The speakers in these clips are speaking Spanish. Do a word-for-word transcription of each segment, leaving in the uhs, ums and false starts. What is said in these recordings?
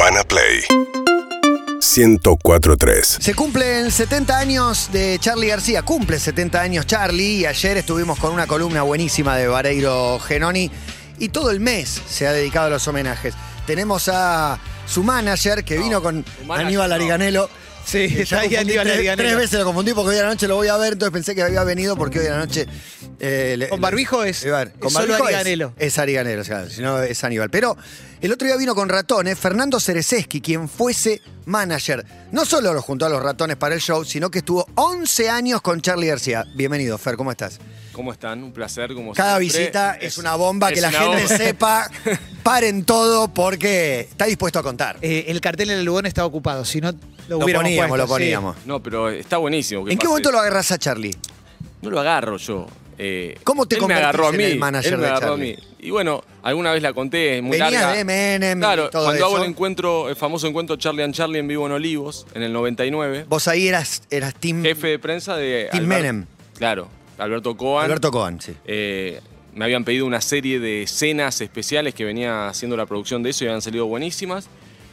Urbana Play ciento cuatro punto tres. Se cumplen setenta años de Charly García. Cumple setenta años Charly y ayer estuvimos con una columna buenísima de Vareiro Genoni y todo el mes se ha dedicado a los homenajes. Tenemos a su manager que no, vino con manager, Aníbal Ariganelo. No. Sí, está ahí Aníbal tres, Ariganelo. Tres veces lo confundí porque hoy a la noche lo voy a ver, entonces pensé que había venido porque hoy a la noche... Eh, le, con barbijo es, le, ver, con es solo barbijo Ariganelo. Es, es Ariganelo, o sea, si no es Aníbal. Pero el otro día vino con ratones Fernando Cerezeski, quien fuese manager. No solo lo juntó a los ratones para el show, sino que estuvo once años con Charly García. Bienvenido, Fer, ¿cómo estás? ¿Cómo están? Un placer, como Cada siempre. visita es, es una bomba, es que la gente bomba. sepa, paren todo porque está dispuesto a contar. Eh, el cartel en el Lugón estaba ocupado, si no lo, Lo hubiéramos poníamos, puesto, lo poníamos. sí. No, pero está buenísimo. ¿En qué pase. momento lo agarrás a Charly? No lo agarro yo. Eh, ¿Cómo te él me convertís agarró a en mí, el manager él me de agarró Charly? a mí. Y bueno, alguna vez la conté, es muy Venías larga. de M and M Claro, y todo cuando eso. hago el encuentro, el famoso encuentro Charly and Charly en vivo en Olivos, en el noventa y nueve. Vos ahí eras, eras team... Jefe de prensa de... Team Albert- Menem. Claro, Alberto Cohen. Alberto Cohen, sí. Eh, me habían pedido una serie de escenas especiales que venía haciendo la producción de eso y habían salido buenísimas.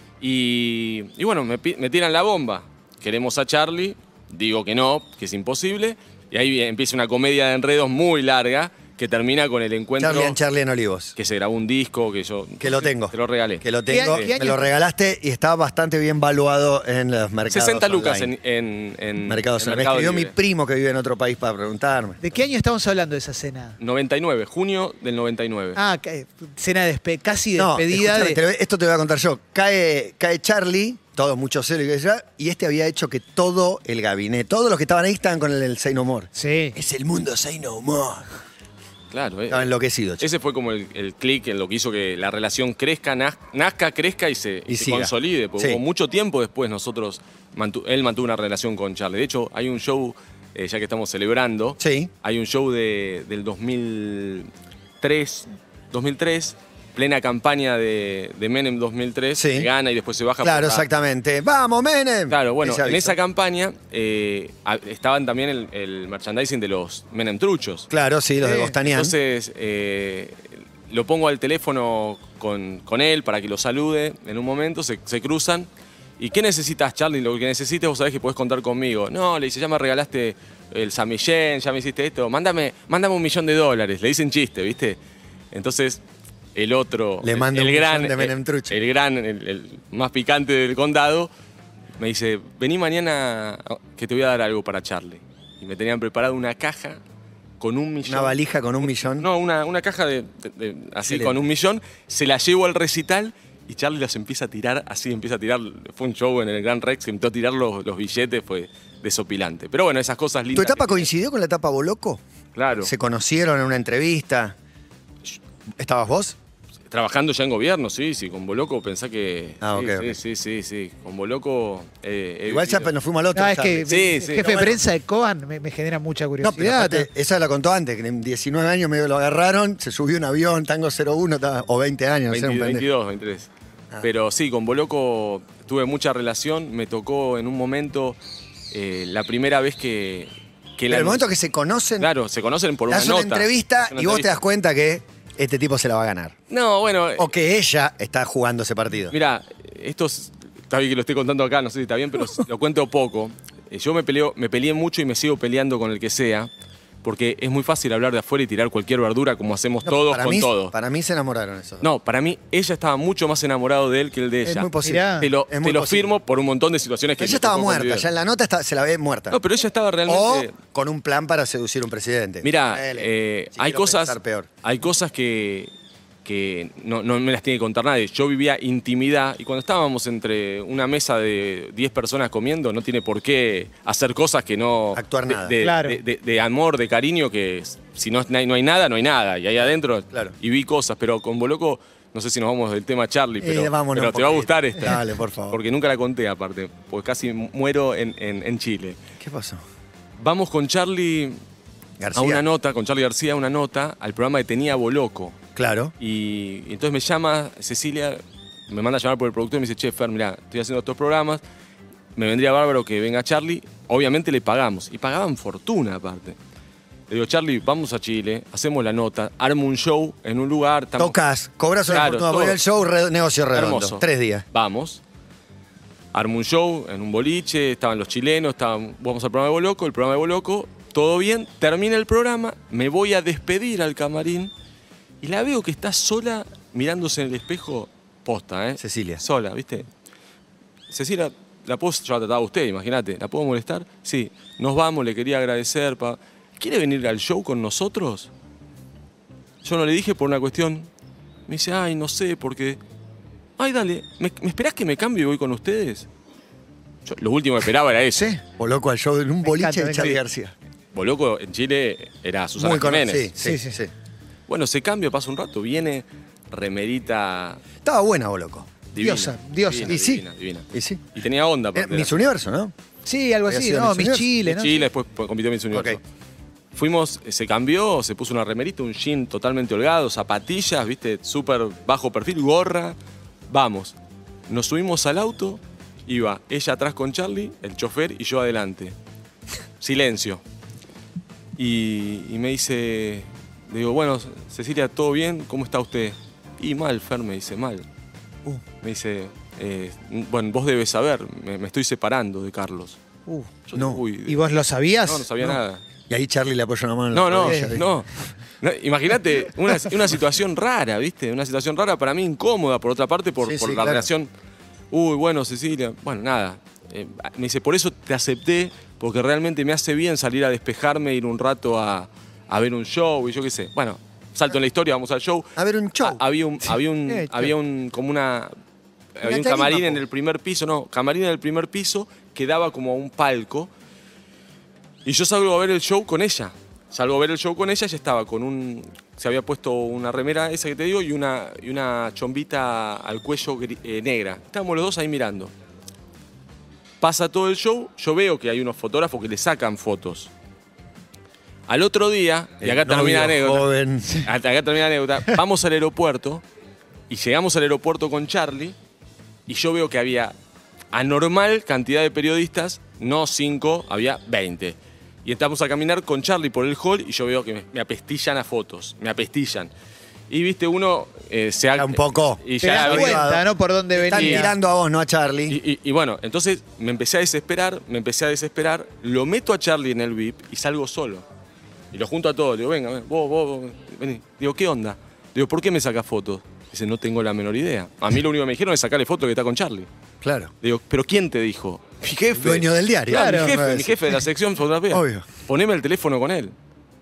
Y, y bueno, me, pi- me tiran la bomba. Queremos a Charly, digo que no, que es imposible. Y ahí empieza una comedia de enredos muy larga que termina con el encuentro. Charly and Charly en Olivos. Que se grabó un disco que yo. Que lo tengo. Te lo regalé. Que lo ¿Qué tengo, año- qué me lo año? regalaste y estaba bastante bien valuado en los mercados sesenta lucas online. en, en, en, Mercados en online. Me Mercado escribió mi Libre. primo que vive en otro país para preguntarme. ¿De qué año estamos hablando de esa cena? noventa y nueve, junio del noventa y nueve. Ah, que- cena de despe- casi No, despedida escuchame, de... te lo- esto te voy a contar yo. Cae, cae Charly, todo mucho celo y que sea, y este había hecho que todo el gabinete, todos los que estaban ahí estaban con el, el Say No More. Sí. Es el mundo Say No More. Claro, eh. Estaba enloquecido, chico. Ese fue como el, el clic en lo que hizo que la relación crezca, naz- nazca, crezca y se, Y se siga. consolide. Porque Sí. hubo mucho tiempo después nosotros, mantu- él mantuvo una relación con Charly. De hecho, hay un show, eh, ya que estamos celebrando, Sí. hay un show de, del dos mil tres, dos mil tres, plena campaña de, de Menem dos mil tres, Sí. que gana y después se baja. Claro, por la- exactamente. ¡Vamos, Menem! Claro, bueno, Ese en aviso. esa campaña eh, a- estaban también el, el merchandising de los Menem truchos. Claro, sí, los de Sí. Gostanian. Entonces, eh, lo pongo al teléfono con, con él para que lo salude en un momento, se, se cruzan. ¿Y qué necesitas, Charly? Lo que necesites, vos sabés que podés contar conmigo. No, le dice, ya me regalaste el Samillén, ya me hiciste esto, mándame, mándame un millón de dólares. Le dicen chiste, ¿viste? Entonces, el otro, Le el- manda el, un gran, millón de Menem trucho. el, el gran, el, el más picante del condado, me dice, vení mañana que te voy a dar algo para Charly. Y me tenían preparado una caja con un millón. Una valija con un millón. No, una, una caja de, de- de- así Excelente. con un millón. Se la llevo al recital y Charly los empieza a tirar, así empieza a tirar. Fue un show en el Gran Rex, que empezó a tirar los, los billetes, fue desopilante. Pero bueno, esas cosas ¿Tu lindas. etapa que- coincidió con la etapa Boloco? Claro. ¿Se conocieron en una entrevista? ¿Estabas vos? Trabajando ya en gobierno, sí, sí. Con Boloco pensá que. Ah, sí, ok, sí, ok. sí, sí, sí. Con Boloco. eh, he Igual ya vivido- nos fuimos al otro. No, es Charly. que Sí, el sí. jefe No, de bueno. prensa de Cohen me, me genera mucha No, pero curiosidad. aparte, esa la contó antes, que en diecinueve años medio lo agarraron, se subió un avión, Tango cero uno, estaba- o veinte años, no sé, un veinte, pendejo. veintidós, veintitrés. Ah. Pero sí, con Boloco tuve mucha relación. Me tocó en un momento, eh, la primera vez que. que Pero la- el momento que se conocen, Claro, se conocen por le una das una nota. entrevista Una y vos te das entrevista. cuenta que este tipo se la va a ganar. No, bueno, O que ella está jugando ese partido. mira, esto es- está bien que lo estoy contando acá, no sé si está bien, pero lo cuento poco. Eh, Yo me, peleo, me peleé mucho y me sigo peleando con el que sea, porque es muy fácil hablar de afuera y tirar cualquier verdura como hacemos No, todos para con mí, todo. Para mí se enamoraron esos. No, para mí ella estaba mucho más enamorado de él que él de es ella. muy posible. Mirá. Te lo, Es muy te lo posible. firmo por un montón de situaciones que Ella me estaba tocó muerta, convivir. ya en la nota está- se la ve muerta. No, pero ella estaba o realmente... con un plan para seducir a un presidente. Mira, Ponele, eh, si hay quiero cosas, pensar peor. hay cosas que, que no, no me las tiene que contar nadie. Yo vivía intimidad y cuando estábamos entre una mesa de diez personas comiendo, no tiene por qué hacer cosas que no... Actuar de, nada. De, Claro. de- de- de amor, de cariño, que si no, no hay, no hay nada, no hay nada. Y ahí adentro, Claro. y vi cosas, pero con Boloco, no sé si nos vamos del tema Charly, pero, Eh, vámonos pero un te va a poquito. gustar esta. Dale, por favor. Porque nunca la conté aparte, porque casi muero en, en- en Chile. ¿Qué pasó? Vamos con Charly García. a una nota, con Charly García, a una nota al programa que tenía Boloco. Claro. Y, y entonces me llama Cecilia, me manda a llamar por el productor y me dice, che, Fer, mirá, estoy haciendo estos programas, me vendría bárbaro que venga Charly, obviamente le pagamos. Y pagaban fortuna aparte. Le digo, Charly, vamos a Chile, hacemos la nota, armo un show en un lugar. estamos- Tocas, cobras una Claro, fortuna, voy todo. al show, re- negocio redondo. Hermoso. Tres días. Vamos. armo un show en un boliche, estaban los chilenos, estaban, vamos al programa de Boloco, el programa de Boloco, todo bien, termina el programa, me voy a despedir al camarín y la veo que está sola mirándose en el espejo, posta, ¿eh? Cecilia. Sola, ¿viste? Cecilia, la puedo, yo la trataba a usted, imagínate, ¿la puedo molestar? Sí, nos vamos, le quería agradecer, pa. ¿Quiere venir al show con nosotros? Yo no le dije por una cuestión. Me dice, ay, no sé, porque... Ay, dale, ¿me, ¿me esperás que me cambie y voy con ustedes? Yo, lo último que esperaba era eso. ¿Sí? Boloco al show en un Me boliche encanta, de me Charly encanta. García. Boloco en Chile era Susana Muy conocido. Jiménez. Sí, sí, sí, sí. Bueno, se cambia, pasa un rato, viene remerita Estaba buena, Boloco. divina. Diosa, diosa. Divina, Y sí. divina, divina. Y sí. Y tenía onda. Era aparte, Miss era- Universo, ¿no? Sí, algo Había así, sido no, Miss Miss Universo. Chile, de ¿no? Chile, después compitió Miss Universo. Ok. Fuimos, eh, se cambió, se puso una remerita, un jean totalmente holgado, zapatillas, viste, súper bajo perfil, gorra. Vamos. Nos subimos al auto, iba ella atrás con Charly, el chofer, y yo adelante. Silencio. Y, y me dice, le digo, bueno, Cecilia, ¿todo bien? ¿Cómo está usted? Y mal, Fer, me dice, mal. Uh. Me dice, eh, bueno, vos debes saber, me, me estoy separando de Carlos. Uh, Yo No. digo, "Uy, ¿Y vos lo sabías? no, no sabía No. nada. Y ahí Charly le apoya una mano en la No, no, rodilla. no. No, imagínate, una, una situación rara, ¿viste? Una situación rara para mí incómoda, por otra parte, por, Sí, por sí, la claro. relación. Uy, bueno, Cecilia. Bueno, nada. Eh, me dice, por eso te acepté, porque realmente me hace bien salir a despejarme, ir un rato a, a ver un show y yo qué sé. Bueno, salto en la historia, vamos al show. A ver un show. Ah, había un, había un, Eh, había un, como una, había un tarima, camarín en po. el primer piso, no, camarín en el primer piso que daba como a un palco. Y yo salgo a ver el show con ella. Salgo a ver el show con ella, ella estaba con un... Se había puesto una remera, esa que te digo, y una, y una chombita al cuello gri- eh, negra. Estábamos los dos ahí mirando. Pasa todo el show, yo veo que hay unos fotógrafos que le sacan fotos. Al otro día, y acá El termina la novio anécdota. joven. Hasta acá termina la anécdota. Vamos al aeropuerto y llegamos al aeropuerto con Charly y yo veo que había anormal cantidad de periodistas, no cinco, había veinte. Y estamos a caminar con Charly por el hall y yo veo que me, me apestillan a fotos, me apestillan. Y viste, uno eh, se ha... Ya un poco. Y Te ya das había- cuenta, ¿no? Por dónde Están venía. tirando a vos, no a Charly. Y, y- y bueno, entonces me empecé a desesperar, me empecé a desesperar, lo meto a Charly en el V I P y salgo solo. Y lo junto a todos, le digo, venga, ven, vos, vos, vos, vení. Digo, ¿qué onda? Digo, ¿por qué me sacas fotos? Dice, no tengo la menor idea. A mí lo único que me dijeron es sacarle foto que está con Charly. Claro. Digo, ¿pero quién te dijo? Mi jefe. Dueño del diario. Claro, mi Claro. jefe, mi jefe de la sección fotografía. Obvio. Poneme el teléfono con él.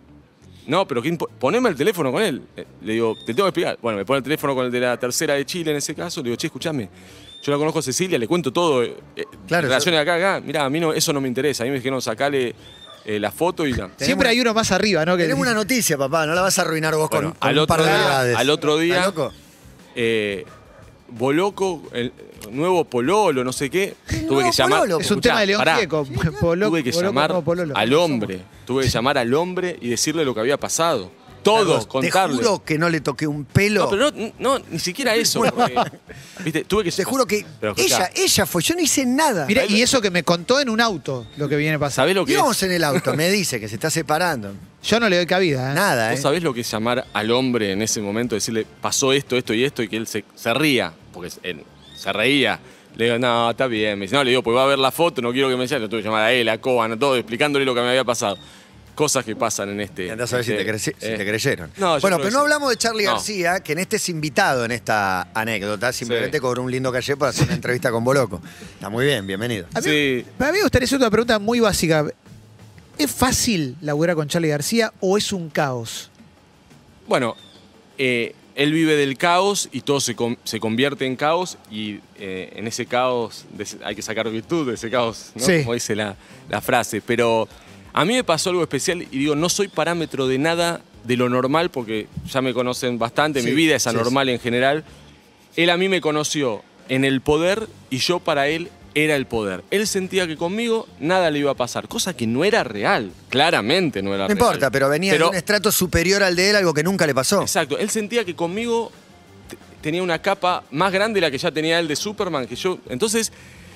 No, pero ¿quién po- poneme el teléfono con él. Eh, Le digo, te tengo que explicar. Bueno, me pone el teléfono con el de la tercera de Chile en ese caso. Le digo, che, escuchame. Yo la conozco a Cecilia, le cuento todo. Eh, eh, Claro, relaciones acá, acá. Mirá, a mí no, eso no me interesa. A mí me dijeron, sacale eh, la foto y la. Siempre hay uno más arriba, ¿no? Que Tenemos una noticia, papá. No la vas a arruinar vos Bueno, con, con al un otro par de día- verdades. al otro día- ¿Estás loco? Eh, Boloco, el nuevo Pololo, no sé qué. Tuve nuevo que llamar. Pololo, Es un Escuchá, tema de León pará. Gieco. Polo- Tuve que Poloco, llamar no, Pololo. al hombre. Tuve que llamar al hombre y decirle lo que había pasado. Todo, Carlos, contarle. Te juro que no le toqué un pelo. No, pero no, no, ni siquiera eso. porque, ¿viste? Tuve que Te juro que Pero escuchá, ella, ella fue. Yo no hice nada. Mira, y eso que me contó en un auto, lo que viene pasando. ¿Sabés lo que Íbamos es? en el auto, me dice que se está separando. Yo no le doy cabida, ¿eh? Nada, ¿Vos ¿eh? sabés lo que es llamar al hombre en ese momento? Decirle, pasó esto, esto y esto, y que él se, se ría. Porque él se reía. Le digo, no, está bien. Me dice, no, le digo, pues va a ver la foto, no quiero que me llame. Lo tuve que llamar a él, a Coban, a todo, explicándole lo que me había pasado. Cosas que pasan en este. Y andás a ver si este, te, crece- si eh, te creyeron. No, yo bueno, creo pero que no sí. hablamos de Charly No. García, que en este es invitado en esta anécdota. Simplemente Sí. cobró un lindo caché para hacer una entrevista con Boloco. Está muy bien, bienvenido. A mí, Sí. Para mí me gustaría hacer una pregunta muy básica. ¿Es fácil laburar con Charly García o es un caos? Bueno, eh, él vive del caos y todo se, con- se convierte en caos y eh, en ese caos de ese- hay que sacar virtud de ese caos, ¿no? Sí. Como dice la, la frase. Pero a mí me pasó algo especial y digo, no soy parámetro de nada de lo normal porque ya me conocen bastante, Sí, mi vida es sí, anormal en general. Él a mí me conoció en el poder y yo para él era el poder. Él sentía que conmigo nada le iba a pasar, cosa que no era real, claramente no era No real. importa, pero venía de un estrato superior al de él, algo que nunca le pasó. Exacto, él sentía que conmigo t- tenía una capa más grande de la que ya tenía él de Superman, que yo. Entonces,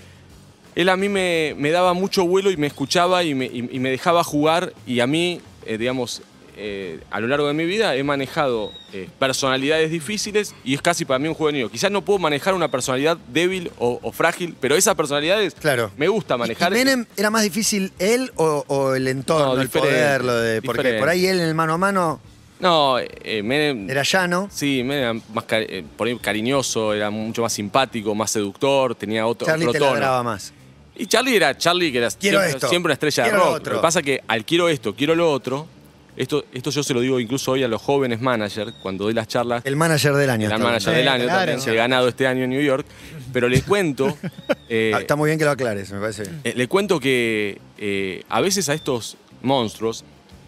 él a mí me, me daba mucho vuelo y me escuchaba y me, y- y me dejaba jugar y a mí, eh, digamos, eh, a lo largo de mi vida he manejado eh, personalidades difíciles y es casi para mí un juego de niño. Quizás no puedo manejar una personalidad débil o, o frágil, pero esas personalidades Claro. me gusta manejar. ¿Y Menem era más difícil él o, o el entorno, No, el diferente, poder? Lo de, porque diferente. por ahí él en el mano a mano No, eh, Menem... era llano. Sí, Menem era más cari- eh, por ahí cariñoso, era mucho más simpático, más seductor, tenía otro, Charlie otro te tono. ladraba más. Y Charlie era Charlie, que era Quiero siempre, esto, siempre una estrella quiero de lo rock. otro. Lo que pasa es que al quiero esto, quiero lo otro, esto, esto yo se lo digo incluso hoy a los jóvenes managers, cuando doy las charlas, El manager del año. el está manager Sí, del año claro. también, se he ganado este año en New York, pero les cuento, eh, Ah, está muy bien que lo aclares, me parece bien. eh, le cuento que eh, a veces a estos monstruos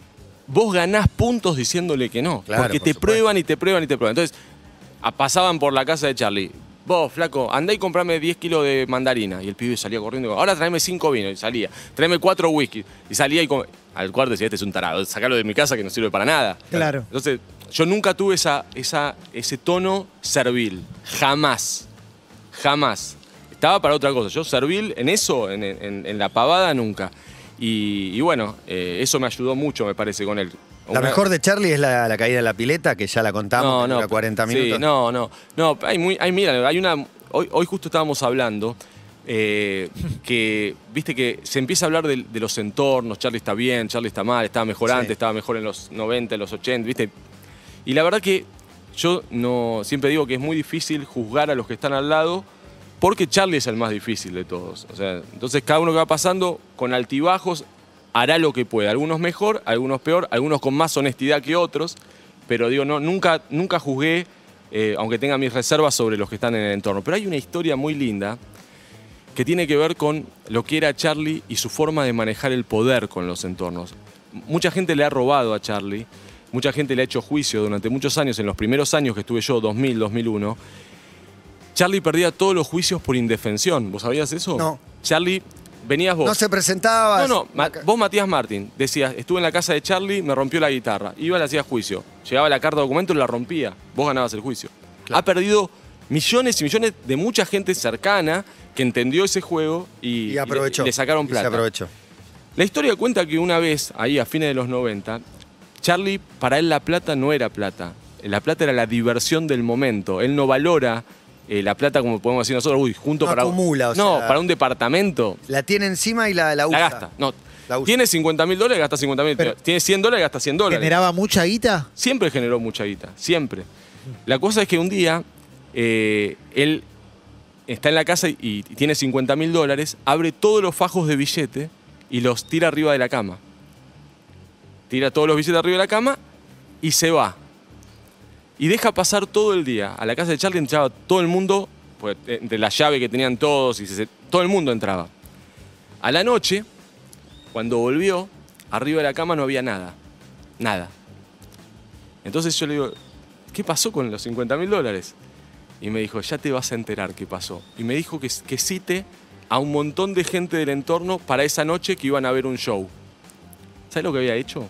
vos ganás puntos diciéndole que no, Claro, porque por te supuesto. prueban y te prueban y te prueban. Entonces, a- pasaban por la casa de Charlie. Vos, flaco, andá y comprame diez kilos de mandarina. Y el pibe salía corriendo y digo, ahora tráeme cinco vinos. Y salía. Tráeme cuatro whisky. Y salía y com- al cuarto decía, este es un tarado, sacalo de mi casa que no sirve para nada. Claro. Entonces, yo nunca tuve esa, esa, ese tono servil. Jamás. Jamás. Estaba para otra cosa. Yo servil en eso, en, en- en la pavada, nunca. Y, y bueno, eh, eso me ayudó mucho, me parece, con él. La Una- mejor de Charlie es la, la caída de la pileta, que ya la contamos, que dura cuarenta minutos. Sí, no, no. No, hay muy, hay, mira, hay una. Hoy, hoy justo estábamos hablando eh, que, viste, que se empieza a hablar de, de los entornos. Charlie está bien, Charlie está mal, estaba mejor Sí. antes, estaba mejor en los noventa, en los ochenta, viste. Y la verdad que yo no siempre digo que es muy difícil juzgar a los que están al lado porque Charlie es el más difícil de todos. O sea, entonces cada uno que va pasando con altibajos hará lo que pueda. Algunos mejor, algunos peor, algunos con más honestidad que otros. Pero digo, no, nunca, nunca juzgué, eh, aunque tenga mis reservas sobre los que están en el entorno. Pero hay una historia muy linda que tiene que ver con lo que era Charlie y su forma de manejar el poder con los entornos. Mucha gente le ha robado a Charlie, mucha gente le ha hecho juicio durante muchos años, en los primeros años que estuve yo, dos mil, dos mil uno. Charlie perdía todos los juicios por indefensión. ¿Vos sabías eso? No. Charlie, venías vos. No se presentaba. No, no, Ma- vos Matías Martín, decías, estuve en la casa de Charlie, me rompió la guitarra, iba, le hacía juicio, llegaba la carta de documento y la rompía, vos ganabas el juicio. Ha perdido millones y millones de mucha gente cercana que entendió ese juego y, Y aprovechó. y le, y le sacaron Y plata. se aprovechó. La historia cuenta que una vez, ahí a fines de los noventa, Charlie, para él la plata no era plata, la plata era la diversión del momento, él no valora eh, la plata como podemos decir nosotros, uy, junto No para acumula, o un, no, sea- para un departamento. La tiene encima y la, la usa. La gasta. No. La usa. Tiene cincuenta mil dólares, gasta cincuenta mil. Pero- Tiene cien dólares, gasta cien dólares. ¿Generaba mucha guita? Siempre generó mucha guita, siempre. La cosa es que un día eh, él está en la casa y, y tiene cincuenta mil dólares, abre todos los fajos de billete y los tira arriba de la cama. Tira todos los billetes arriba de la cama y se va. Y deja pasar todo el día. A la casa de Charlie entraba todo el mundo, pues, entre la llave que tenían todos, y se- todo el mundo entraba. A la noche, cuando volvió, arriba de la cama no había nada. Nada. Entonces yo le digo, ¿qué pasó con los cincuenta mil dólares? Y me dijo, ya te vas a enterar qué pasó. Y me dijo que, que cite a un montón de gente del entorno para esa noche que iban a ver un show. ¿Sabes lo que había hecho?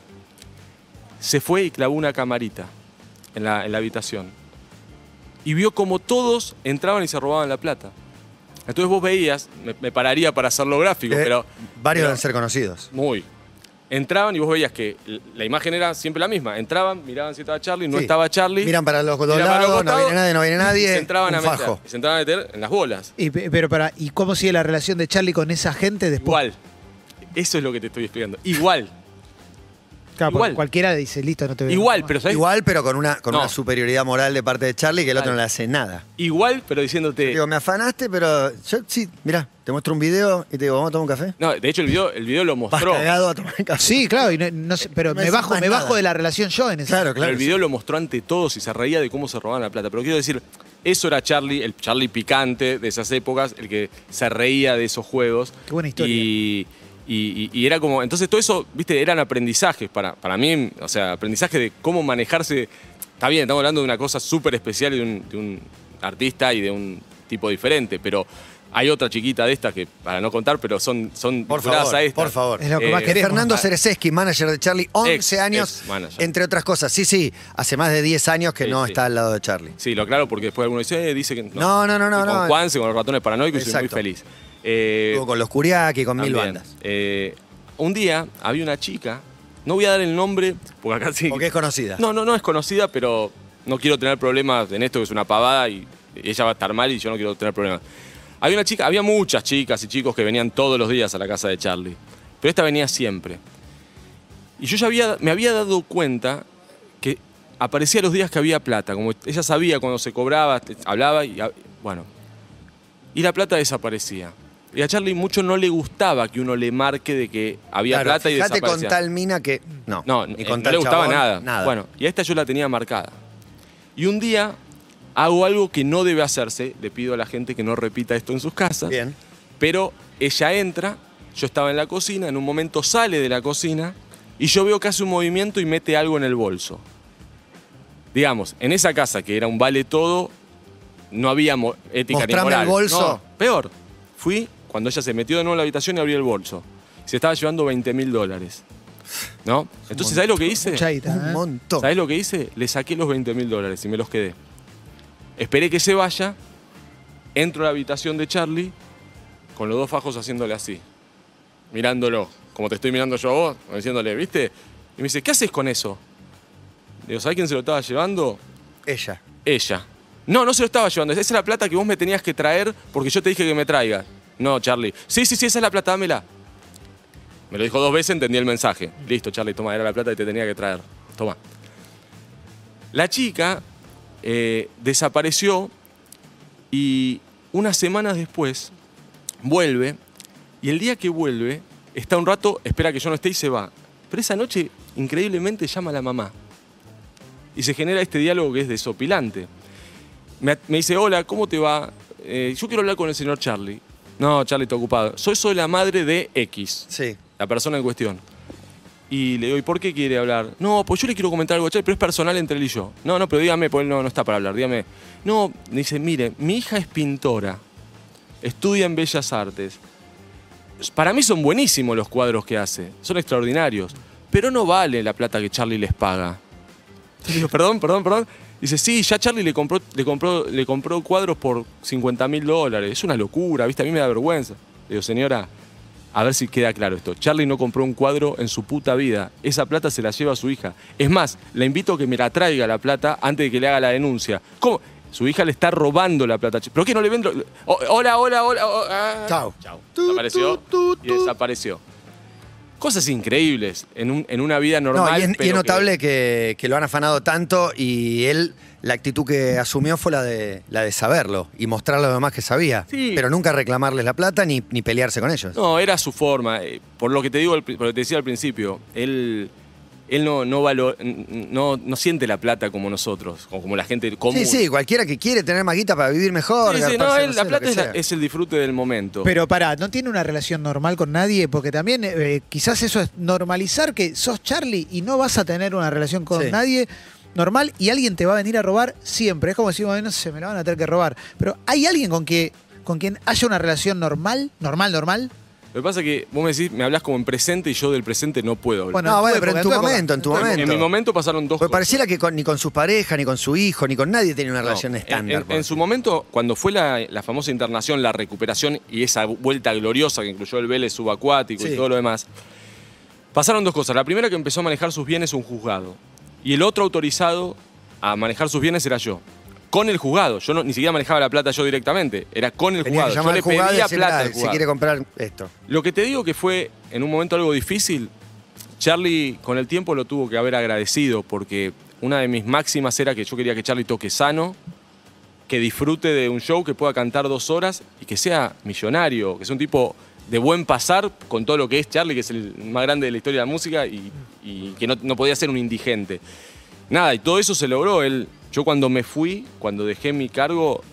Se fue y clavó una camarita en la, en la habitación. Y vio como todos entraban y se robaban la plata. Entonces vos veías, me, me pararía para hacerlo gráfico, Eh, pero... varios pero- deben ser conocidos. Muy. Entraban y vos veías que la imagen era siempre la misma. Entraban, miraban si estaba Charlie, no Sí. estaba Charlie. Miran para los dos Miran para los lados, no costados, viene nadie, no viene nadie. y se entraban un a meter. fajo. y Se entraban a meter en las bolas. Y, pe- pero para, ¿y cómo sigue la relación de Charlie con esa gente después? Igual. Eso es lo que te estoy explicando. Igual. Claro, porque igual. Cualquiera dice, listo, no te veo. Igual, pero ¿sabes? Igual, pero con una, con No. una superioridad moral de parte de Charlie que el otro Claro. no le hace nada. Igual, pero diciéndote... Digo, me afanaste, pero yo sí, mirá, te muestro un video y te digo, ¿vamos a tomar un café? No, de hecho el video, el video lo Vas mostró. cagado a tomar café. Sí, claro, y no, no sé, pero No me decís bajo, más me bajo nada. de la relación yo en ese. Claro, Pero claro. el video lo mostró ante todos y se reía de cómo se robaban la plata. Pero quiero decir, eso era Charlie, el Charlie picante de esas épocas, el que se reía de esos juegos. Qué buena historia. Y, y- y- y era como, entonces todo eso, viste, eran aprendizajes para, para mí, o sea, aprendizaje de cómo manejarse. Está bien, estamos hablando de una cosa súper especial de un, de un artista y de un tipo diferente, pero hay otra chiquita de estas que, para no contar, pero son, son Por vinculadas favor, a esta. por favor. Es lo que más Eh, queremos. Fernando ah. Cerezeski, manager de Charlie, once Ex- años, ex manager. entre otras cosas. Sí, sí, hace más de diez años que Sí, no sí. está al lado de Charlie. Sí, lo aclaro porque después alguno dice, eh, dice que No, no, no, no, Y con no. Juanse, con los ratones paranoicos, y soy muy Exacto. feliz. Eh, Estuvo con los Curiaki, con mil también. bandas. Eh, un día había una chica No voy a dar el nombre, porque acá sí... Porque es conocida. No, no, no es conocida, pero no quiero tener problemas en esto, que es una pavada y ella va a estar mal y yo no quiero tener problemas. Había una chica, había muchas chicas y chicos que venían todos los días a la casa de Charlie, pero esta venía siempre. Y yo ya había, me había dado cuenta que aparecía los días que había plata, como ella sabía cuando se cobraba, hablaba y bueno. Y la plata desaparecía. Y a Charlie mucho no le gustaba que uno le marque de que había Claro, plata y fíjate desaparecía. con tal mina que. No, No, ni eh, con no tal le gustaba chabón, nada. nada. Bueno, y a esta yo la tenía marcada. Y un día hago algo que no debe hacerse. Le pido a la gente que no repita esto en sus casas. Bien. Pero ella entra, yo estaba en la cocina, en un momento sale de la cocina y yo veo que hace un movimiento y mete algo en el bolso. Digamos, en esa casa que era un vale todo, no había mo- ética ni Mostrame moral. el bolso. No, peor. Fui cuando ella se metió de nuevo en la habitación y abrí el bolso. Se estaba llevando veinte mil dólares. ¿No? Entonces, ¿sabés lo que hice? Mucha guita, Un ¿eh? montón. ¿Sabés lo que hice? Le saqué los veinte mil dólares y me los quedé. Esperé que se vaya, entro a la habitación de Charlie con los dos fajos haciéndole así, mirándolo, como te estoy mirando yo a vos, diciéndole, ¿viste? Y me dice, ¿qué haces con eso? Le digo, ¿sabés quién se lo estaba llevando? Ella. Ella. No, no se lo estaba llevando. Esa es la plata que vos me tenías que traer porque yo te dije que me traigas. No, Charlie. Sí, sí, sí, esa es la plata, dámela. Me lo dijo dos veces, entendí el mensaje. Listo, Charlie, toma, era la plata que te tenía que traer. Toma. La chica eh, desapareció y unas semanas después vuelve y el día que vuelve está un rato, espera que yo no esté y se va. Pero esa noche, increíblemente, llama a la mamá. Y se genera este diálogo que es desopilante. Me, me dice, hola, ¿cómo te va? Eh, yo quiero hablar con el señor Charlie. No, Charlie está ocupado. Soy, soy la madre de X, Sí. la persona en cuestión. Y le digo, ¿y por qué quiere hablar? No, pues yo le quiero comentar algo a Charlie, pero es personal entre él y yo. No, no, pero dígame, pues él no, no está para hablar, dígame. No, me dice, mire, mi hija es pintora, estudia en Bellas Artes. Para mí son buenísimos los cuadros que hace, son extraordinarios, pero no vale la plata que Charlie les paga. Yo le digo, perdón, perdón, perdón. Dice, sí, ya Charlie le compró, le compró, le compró cuadros por cincuenta mil dólares. Es una locura, ¿viste? A mí me da vergüenza. Le digo, señora, a ver si queda claro esto. Charlie no compró un cuadro en su puta vida. Esa plata se la lleva a su hija. Es más, la invito a que me la traiga la plata antes de que le haga la denuncia. ¿Cómo? Su hija le está robando la plata. ¿Pero qué no le vendo? Oh, hola, hola, hola. Oh, ah. Chao. Chao. Desapareció y desapareció. Cosas increíbles en, un, en una vida normal. No, y es, y pero es notable que- que... Que, lo han afanado tanto y él, la actitud que asumió fue la de, la de saberlo y mostrar a los demás que sabía. Sí. Pero nunca reclamarles la plata ni, ni pelearse con ellos. No, era su forma. Eh, Por lo que te digo, al pri- por lo que te decía al principio, él, él no, no, valor, no, no siente la plata como nosotros, como, como la gente común. Sí, sí, cualquiera que quiere tener más guita para vivir mejor. Sí, sí, no, garparse, él- no la sé, plata lo es, que la- sea. es el disfrute del momento. Pero pará, ¿no tiene una relación normal con nadie? Porque también eh, quizás eso es normalizar que sos Charlie y no vas a tener una relación con Sí. nadie normal y alguien te va a venir a robar siempre. Es como decir, bueno, no sé, me la van a tener que robar. Pero ¿hay alguien con, que, con quien haya una relación normal? ¿Normal, normal? Lo que pasa es que vos me decís, me hablas como en presente y yo del presente no puedo hablar. Bueno, No, en tu bueno, época, pero en en tu tu época. momento, en tu En tu momento. en mi momento pasaron dos Porque cosas. pareciera que con- ni con su pareja, ni con su hijo, ni con nadie tenía una No, relación en- estándar. En, por en su momento, cuando fue la, la famosa internación, la recuperación y esa vuelta gloriosa que incluyó el Vélez subacuático Sí. y todo lo demás, pasaron dos cosas. La primera, que empezó a manejar sus bienes un juzgado. Y el otro autorizado a manejar sus bienes era yo. Con el juzgado. Yo no, ni siquiera manejaba la plata yo directamente. Era con el Tenía que juzgado. Yo llamar le al juzgado y pedía decir, plata "Mirá, al si juzgado". quiere comprar esto. Lo que te digo que fue en un momento algo difícil, Charlie con el tiempo lo tuvo que haber agradecido porque una de mis máximas era que yo quería que Charlie toque sano, que disfrute de un show, que pueda cantar dos horas y que sea millonario, que sea un tipo de buen pasar con todo lo que es Charlie, que es el más grande de la historia de la música y, y que no, no podía ser un indigente. Nada, y todo eso se logró. Él, yo cuando me fui, cuando dejé mi cargo,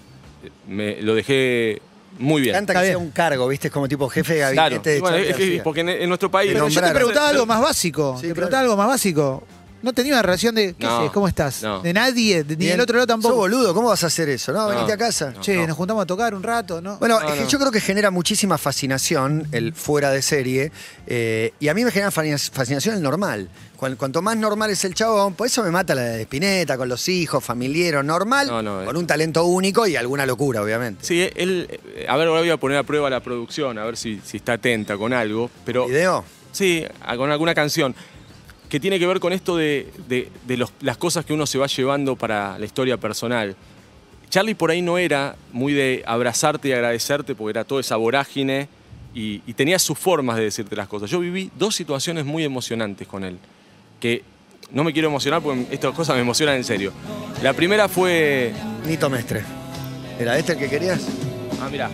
me, lo dejé muy bien. Canta Está que sea bien. un cargo, ¿viste? Es como tipo jefe de Claro, gabinete de bueno, Charlie es que- García. porque en, en nuestro país... Te Pero yo te nombraron. preguntaba algo más básico. Sí, te claro. preguntaba algo más básico. ¿No tenía una relación de, qué No, sé, cómo estás? no. De nadie, de- ni Bien. del otro lado Sos tampoco. boludo, ¿cómo vas a hacer eso? No, No. venite a casa. No. Che, nos juntamos a tocar un rato, ¿no? Bueno, No, es que no. yo creo que genera muchísima fascinación el fuera de serie. eh, y a mí me genera fani- fascinación el normal. Cuan- Cuanto más normal es el chabón, por eso me mata la de Spinetta, con los hijos, familiero, normal, No, no, con eh. un talento único y alguna locura, obviamente. Sí, él... eh, A ver, ahora voy a poner a prueba la producción, a ver si, si está atenta con algo, pero... ¿Video? Sí, a- con alguna canción. que tiene que ver con esto de, de, de los, las cosas que uno se va llevando para la historia personal. Charlie por ahí no era muy de abrazarte y agradecerte porque era toda esa vorágine y, y tenía sus formas de decirte las cosas. Yo viví dos situaciones muy emocionantes con él, que no me quiero emocionar porque estas cosas me emocionan en serio. La primera fue... Nito Mestre. ¿Era este el que querías? Ah, mirá.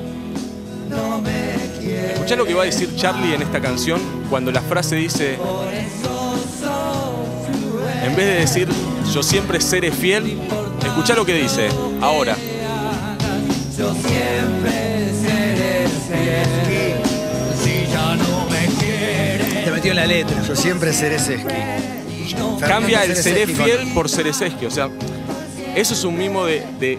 Escuchá lo que va a decir Charlie en esta canción cuando la frase dice... En vez de decir, yo siempre seré fiel, escuchá lo que dice, ahora. Yo siempre seré fiel, si ya no me quieres. Te metió en la letra. Yo siempre seré Sesqui. Cambia el seré Sesqui con- fiel por seré Sesqui. O sea, eso es un mimo de... de,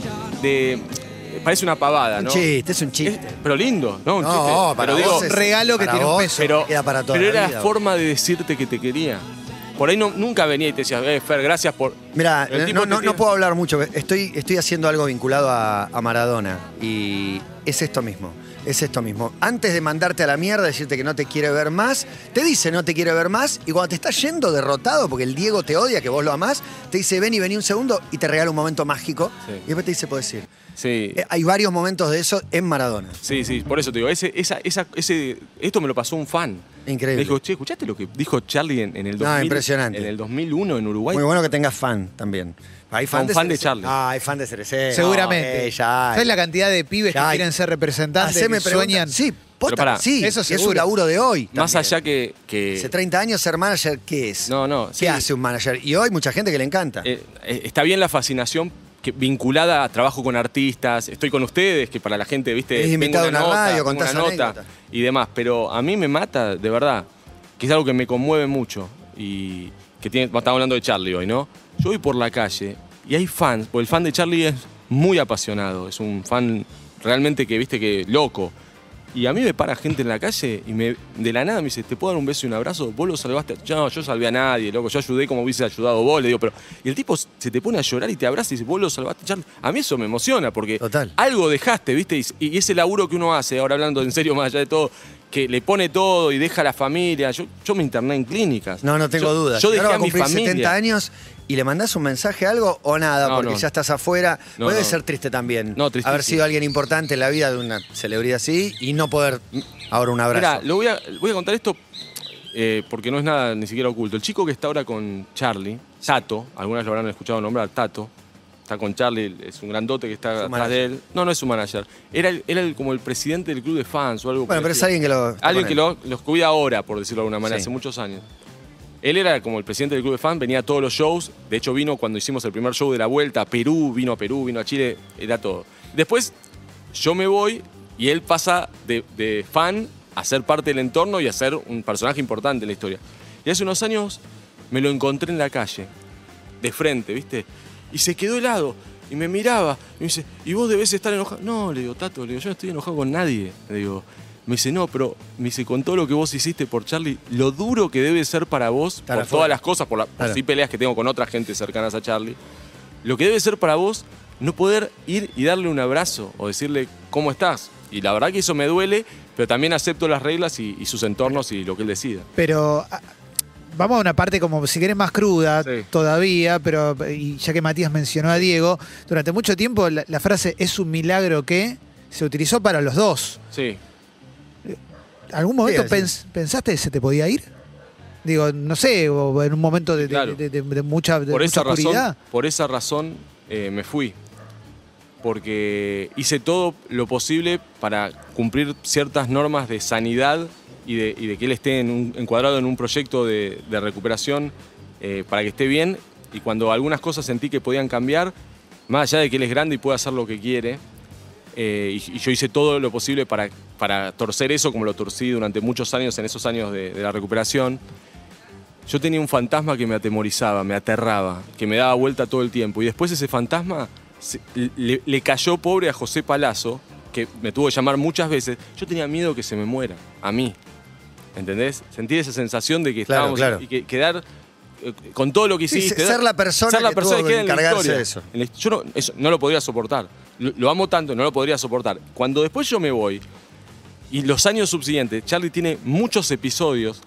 de- parece una pavada, Un ¿no? chiste, es un chiste. Es- pero lindo, ¿no? Un No, chiste. para pero digo, vos es- regalo que para tiene un vos peso. pero, queda para toda pero la era vida. la forma de decirte que te quería. Por ahí no, nunca venía y te decía, eh, Fer, gracias por... Mira, El tipo no, te no, tiene- no puedo hablar mucho. Estoy, estoy haciendo algo vinculado a, a Maradona y es esto mismo. Es esto mismo. Antes de mandarte a la mierda, decirte que no te quiere ver más, te dice no te quiere ver más y cuando te estás yendo derrotado porque el Diego te odia, que vos lo amás, te dice ven y vení un segundo y te regala un momento mágico Sí. y después te dice puedes ir. Sí. Eh, Hay varios momentos de eso en Maradona. Sí, sí, por eso te digo, ese, esa, esa, ese, esto me lo pasó un fan. Increíble. Me dijo, che, ¿escuchaste lo que dijo Charlie en, en el dos mil? No, impresionante. En el dos mil uno en Uruguay. Muy bueno que tengas fan también. Hay fan, Un de, fan de Cerecé. Charlie. Ah, hay fan de Cerecé. Seguramente. No, eh, ya hay. ¿Sabes la cantidad de pibes Ya que hay. quieren ser representantes, Haceme que preguntas. sueñan? Sí, posta, pará, sí, eso es un seguro. laburo de hoy. Más también. allá que... que Hace treinta años ser manager, ¿qué es? No, no, ¿Qué sí. hace un manager? Y hoy mucha gente que le encanta. eh, eh, está bien la fascinación que, vinculada a trabajo con artistas. Estoy con ustedes, que para la gente, viste, Es invitado tengo a una nota, radio, tengo contás una nota anécdotas. y demás. Pero a mí me mata, de verdad, que es algo que me conmueve mucho. Y que tiene, estamos hablando de Charlie hoy, ¿no? Yo voy por la calle y hay fans, porque el fan de Charlie es muy apasionado, es un fan realmente que, viste, que loco. Y a mí me para gente en la calle y me, de la nada me dice, ¿te puedo dar un beso y un abrazo? ¿Vos lo salvaste? No, yo salvé a nadie, loco. Yo ayudé como hubiese ayudado vos. Le digo, pero... Y el tipo se te pone a llorar y te abraza y dice, ¿vos lo salvaste, Charlie? A mí eso me emociona porque Total. algo dejaste, ¿viste? Y, y ese laburo que uno hace, ahora hablando en serio más allá de todo, que le pone todo y deja a la familia. Yo, yo me interné en clínicas. No, no tengo Yo- dudas. Yo Y dejé ahora va a mi cumplir familia. setenta años y le mandás un mensaje, algo o nada, No, porque no. ya estás afuera. No, Puede no. ser triste también. No, tristísimo. haber sido alguien importante en la vida de una celebridad así y no poder ahora un abrazo. Mirá, lo voy a, voy a contar esto eh, porque no es nada ni siquiera oculto. El chico que está ahora con Charlie, Tato, algunas lo habrán escuchado nombrar, Tato, está con Charlie, es un grandote que está Su atrás manager. de él. No, no es su manager. Era, el- era el- como el presidente del club de fans o algo Bueno, por pero el es estilo. alguien que lo. está Alguien con que él. lo- los cuida ahora, por decirlo de alguna manera, Sí. hace muchos años. Él era como el presidente del club de fans, venía a todos los shows. De hecho, vino cuando hicimos el primer show de la vuelta a Perú, vino a Perú, vino a Chile, era todo. Después, yo me voy y él pasa de, de fan a ser parte del entorno y a ser un personaje importante en la historia. Y hace unos años me lo encontré en la calle, de frente, ¿viste? Y se quedó helado y me miraba y me dice, ¿y vos debés estar enojado? No, le digo, Tato, le digo, yo no estoy enojado con nadie. Le digo, me dice, no, pero me dice, con todo lo que vos hiciste por Charlie, lo duro que debe ser para vos, Estar por afuera. todas las cosas, por, la, por Claro. sí peleas que tengo con otra gente cercanas a Charlie, lo que debe ser para vos no poder ir y darle un abrazo o decirle cómo estás. Y la verdad que eso me duele, pero también acepto las reglas y, y sus entornos y lo que él decida. Pero ah, vamos a una parte como si querés más cruda Sí. todavía, pero y ya que Matías mencionó a Diego, durante mucho tiempo la, la frase es un milagro que se utilizó para los dos. Sí. ¿Algún momento Sí, sí. pens- pensaste que se te podía ir? Digo, no sé, o en un momento de, de- Claro. de, de- de mucha, de por mucha esa oscuridad. razón, por esa razón eh, me fui. Porque hice todo lo posible para cumplir ciertas normas de sanidad y de, y de que él esté en un- encuadrado en un proyecto de, de recuperación eh, para que esté bien. Y cuando algunas cosas sentí que podían cambiar, más allá de que él es grande y puede hacer lo que quiere, eh, y, y yo hice todo lo posible para, para torcer eso, como lo torcí durante muchos años, en esos años de, de la recuperación. Yo tenía un fantasma que me atemorizaba, me aterraba, que me daba vuelta todo el tiempo. Y después ese fantasma se- le, le cayó pobre a José Palazzo, que me tuvo que llamar muchas veces. Yo tenía miedo que se me muera, a mí. ¿Entendés? Sentí esa sensación de que Claro, estábamos claro. y que quedar eh, con todo lo que Sí, hiciste. ser la persona ser la que persona tuvo que que queda en la encargarse historia. de eso. En la- Yo no, eso, no lo podría soportar. Lo, lo amo tanto, no lo podría soportar. Cuando después yo me voy, y los años subsiguientes, Charlie tiene muchos episodios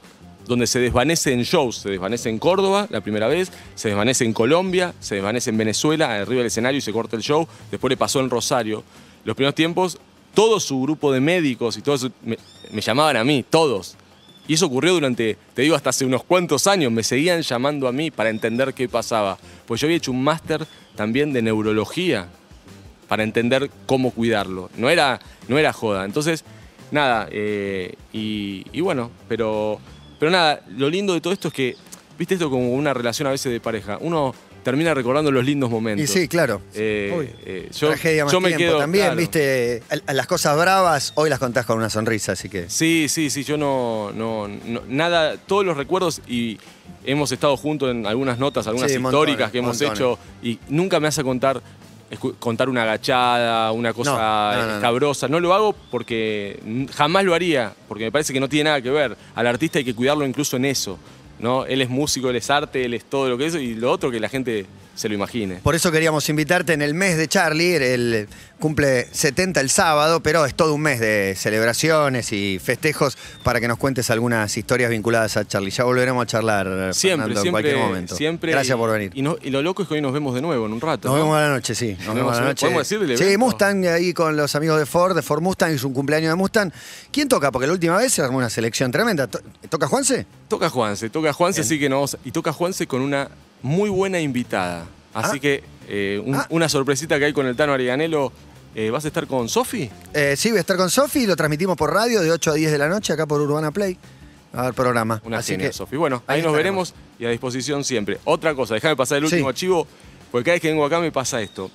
donde se desvanece en shows. Se desvanece en Córdoba la primera vez, se desvanece en Colombia, se desvanece en Venezuela, arriba del escenario y se corta el show. Después le pasó en Rosario. Los primeros tiempos, todo su grupo de médicos y todos me, me llamaban a mí, todos. Y eso ocurrió durante, te digo, hasta hace unos cuantos años. Me seguían llamando a mí para entender qué pasaba. Pues yo había hecho un máster también de neurología para entender cómo cuidarlo. No era, no era joda. Entonces, nada, eh, y, y bueno, pero, pero nada, lo lindo de todo esto es que, viste esto como una relación a veces de pareja. Uno termina recordando los lindos momentos. Y sí, claro. Eh, eh, yo, Tragedia más yo me tiempo quedo, también, claro. viste, a- a las cosas bravas hoy las contás con una sonrisa, así que... Sí, sí, sí, yo no, no, no- nada, todos los recuerdos y hemos estado juntos en algunas notas, algunas Sí, históricas montones, que hemos montones. hecho y nunca me hace contar, escu- contar una agachada, una cosa No, no, no, no. escabrosa. No lo hago porque n- jamás lo haría, porque me parece que no tiene nada que ver. Al artista hay que cuidarlo incluso en eso, ¿no? Él es músico, él es arte, él es todo lo que es y lo otro que la gente se lo imagine. Por eso queríamos invitarte en el mes de Charlie, el cumple setenta el sábado, pero es todo un mes de celebraciones y festejos para que nos cuentes algunas historias vinculadas a Charlie. Ya volveremos a charlar, Siempre, Fernando, en siempre, cualquier momento. siempre. Gracias y- por venir. Y, no- y lo loco es que hoy nos vemos de nuevo en un rato. Nos ¿no? vemos a la noche, sí. Nos, Nos vemos a la vemos- noche. ¿podemos decir del Sí, evento? Mustang ahí con los amigos de Ford, de Ford Mustang, es un cumpleaños de Mustang. ¿Quién toca? Porque la última vez se armó una selección tremenda. To- ¿Toca Juanse? Toca Juanse, toca Juanse, así que nos y toca Juanse con una muy buena invitada. Así Ah. que eh, un- Ah. una sorpresita que hay con el Tano Ariganelo. Eh, ¿Vas a estar con Sofi? Eh, sí, voy a estar con Sofi, lo transmitimos por radio de ocho a diez de la noche acá por Urbana Play. A ver, programa. Una Así genia, que Sofi. Bueno, ahí, ahí nos estaremos. veremos y a disposición siempre. Otra cosa, déjame pasar el Sí. último archivo, porque cada vez que vengo acá me pasa esto.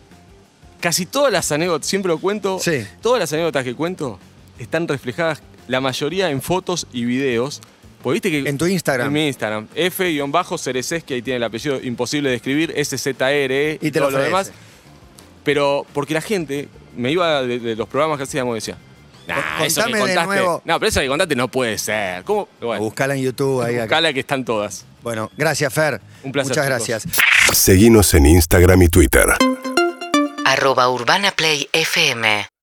Casi todas las anécdotas, siempre lo cuento, Sí. todas las anécdotas que cuento están reflejadas, la mayoría en fotos y videos. Porque viste que En tu Instagram. En mi Instagram. F-Cereces, que ahí tiene el apellido imposible de escribir, S Z R Y y te lo todo lo demás. ofrece. Pero porque la gente me iba de, de los programas que hacíamos y decía, nah, Con- eso que contame de contaste, nuevo". no, pero eso que contaste no puede ser. ¿Cómo? Bueno, Buscala en YouTube. Ahí, acá. buscala que están todas. Bueno, gracias, Fer. Un placer, Muchas chicos. gracias. Seguinos en Instagram y Twitter. Arroba Urbana Play F M.